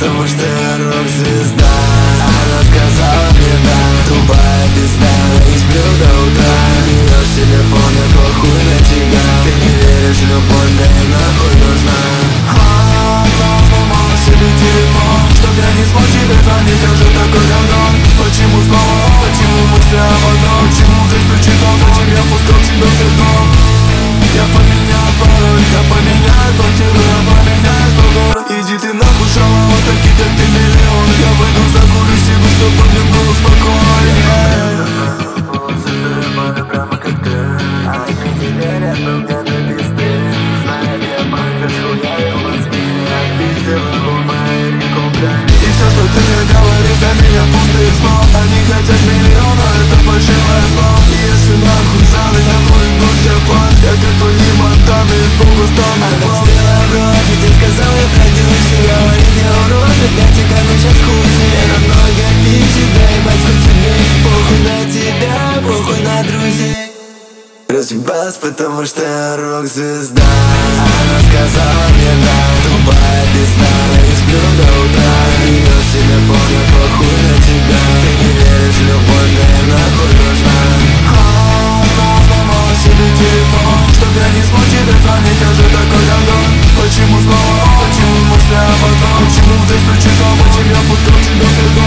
потому что я рок-звезда. Она сказала мне да, тупая пизда, и сплю до утра. Берешь телефон, я плохой на тебя. Ты не веришь в любовь, да я нахуй нужна. Снова сломала себе телефон, чтоб я не смог тебе звонить уже такой давно. Почему снова, почему мысли об одном? Почему ты сочетал, зачем я пускал тебя в дом? Я поменял пароль, я поменяю квартиру, я поменяю свой город. Иди ты нахуй, шалава, таких как ты миллион. Я выйду за горы силу, чтобы мне было спокойнее. Прямо как ты, они не верят, но мне до пизды. Знаю, я покажу, я и мозги. Я пиздил его моей рекомплями. И все, что ты мне говоришь, для меня пустые слов. Они хотят миллиона, это фальшивое слово. Если нахуй залы, нахуй иду все план. Я как твой не Монтана, из бога стану. Она сняла в рот, и ты сказал, я родился. Говорит, я урод, опять и как он сейчас хуй себе. На много пищи, да ебать хоть тебе. Похуй на тебя, похуй на друзей. Разъебалась, потому что я рок-звезда. Она сказала мне да, тупая пизда, и сплю до утра. Берешь телефон, я плохой на тебя. Ты не веришь в любовь, да я нахуй нужна. Снова сломала себе телефон, чтоб я не смог тебе звонить уже такой давно. Почему снова, почему мысли об одном? Почему ты сочетал, зачем я пускал тебя в дом?